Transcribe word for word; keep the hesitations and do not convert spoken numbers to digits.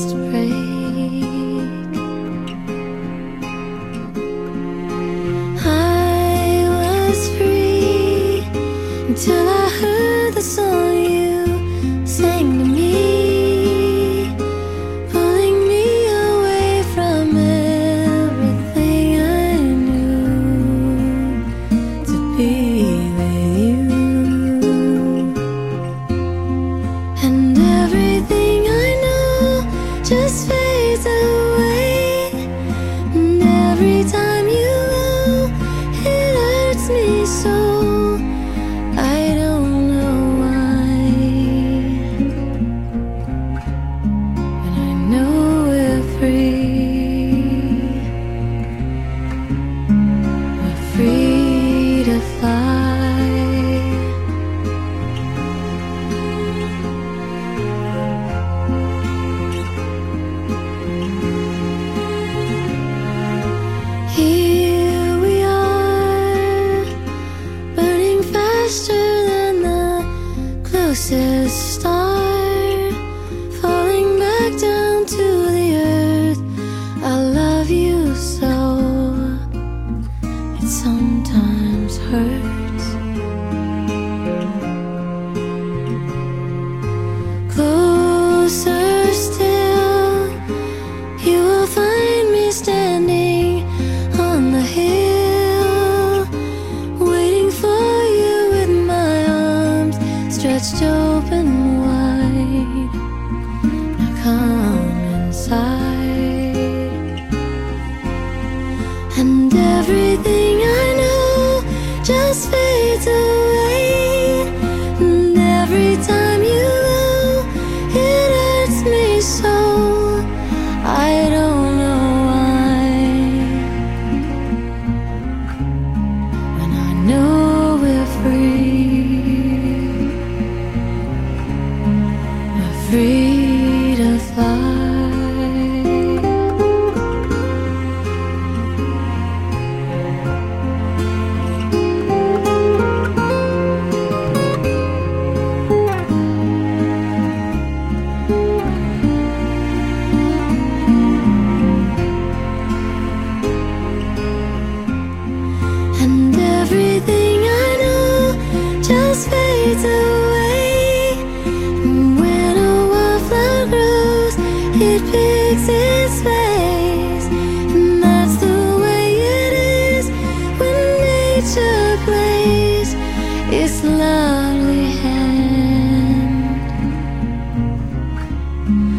to break. I was free until I heard the song you sang to me, pulling me away from everything I knew to be with you. And everything I know just fades away, and every time you go, it hurts me so. I don't know why, but I know we're free. We're free to fly. Here we are, burning faster than the closest star, falling back down to the earth. I love you so, it sometimes hurts. Closer still, you will find me standing on the hill, waiting for you with my arms stretched open wide. Now come inside, and everything I know just fades away, and every time you go, it hurts me so. I don't know why, when I know we're free. We're free to fly. And everything I know just fades away, and when a wildflower grows, it picks its place. And that's the way it is when nature plays its lovely hand.